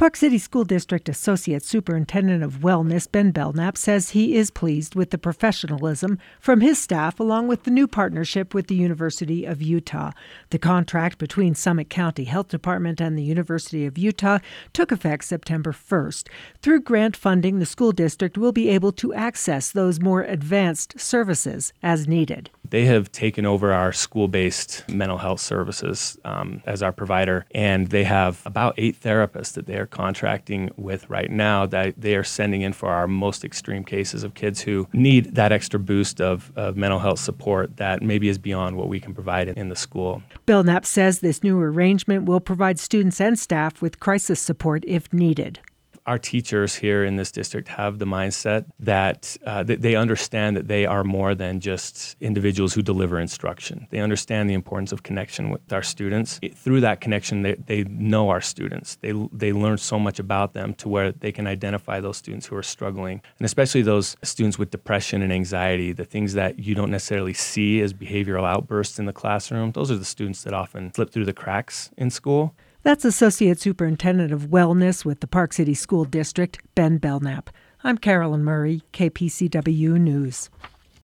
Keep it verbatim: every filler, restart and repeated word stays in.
Park City School District Associate Superintendent of Wellness Ben Belknap says he is pleased with the professionalism from his staff along with the new partnership with the University of Utah. The contract between Summit County Health Department and the University of Utah took effect September first. Through grant funding, the school district will be able to access those more advanced services as needed. They have taken over our school-based mental health services um, as our provider, and they have about eight therapists that they are contracting with right now that they are sending in for our most extreme cases of kids who need that extra boost of, of mental health support that maybe is beyond what we can provide in, in the school. Belknap says this new arrangement will provide students and staff with crisis support if needed. Our teachers here in this district have the mindset that, uh, that they understand that they are more than just individuals who deliver instruction. They understand the importance of connection with our students. Through that connection, they, they know our students. They, they learn so much about them to where they can identify those students who are struggling, and especially those students with depression and anxiety, the things that you don't necessarily see as behavioral outbursts in the classroom. Those are the students that often slip through the cracks in school. That's Associate Superintendent of Wellness with the Park City School District, Ben Belknap. I'm Carolyn Murray, K P C W News.